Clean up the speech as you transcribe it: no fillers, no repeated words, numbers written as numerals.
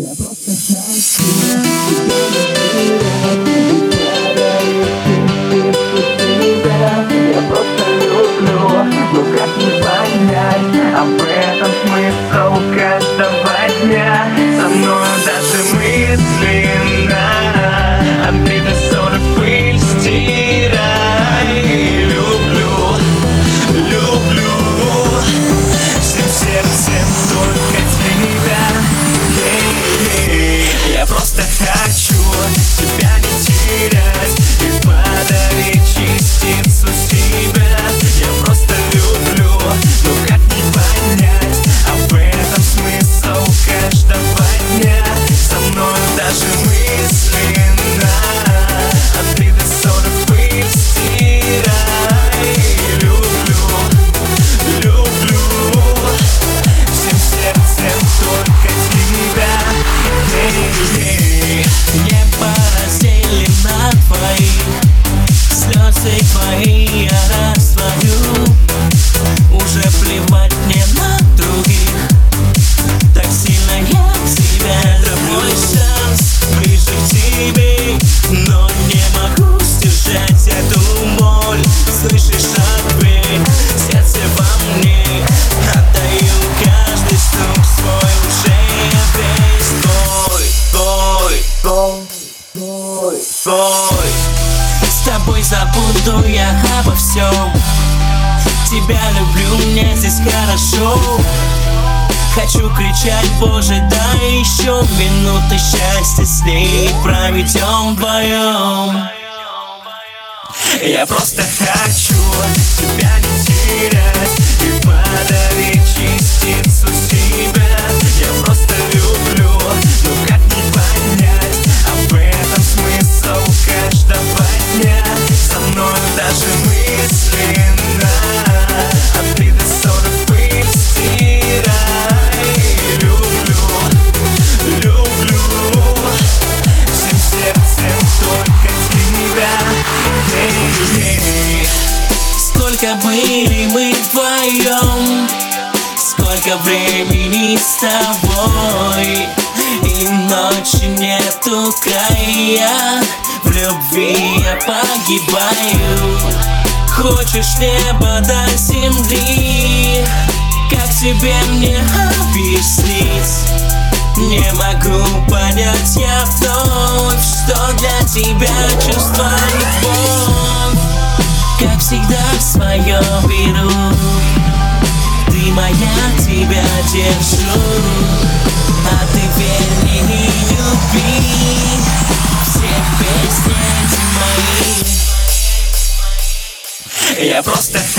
Я просто хочу тебя. Я просто люблю, но как не понять, об этом смысл каждого дня. Со мной даже мысленно отбита ссора, пыль стирай. Люблю, люблю всем сердцем только тебя. Я просто хочу тебя не терять и подарить частицу себя. Я просто люблю, но как не понять, об этом смысл каждого дня. Со мной даже мысленно отбита ссора, пыль стирай. Люблю, люблю всем сердцем только тебя. Небо разделено твоим, слезы твои я растворю. Уже плевать мне на других, так сильно я тебя. Это мой шанс ближе к тебе, но не могу сдержать эту боль. Слышишь, ответь, сердце во мне, отдаю каждый стук свой, уже весь твой. С тобой забуду я обо всем. Тебя люблю, мне здесь хорошо. Хочу кричать, Боже, дай еще минуты счастья с ней проведем вдвоем. Я просто хочу тебя не терять и подарить частицу себя. Я просто люблю, но как не понять, об этом смысл каждого дня. Со мной даже мысленно отбита ссора, пыль стирай. Люблю, люблю всем сердцем только тебя. Сколько были мы вдвоем, сколько времени с тобой, и ночи нету края. В любви я погибаю. Хочешь небо до земли, как тебе мне объяснить? Не могу понять я вновь, что для тебя чувство любовь. Как всегда свое беру, ты моя, тебя держу. А ты верь мне и люби, все песни эти мои. Я просто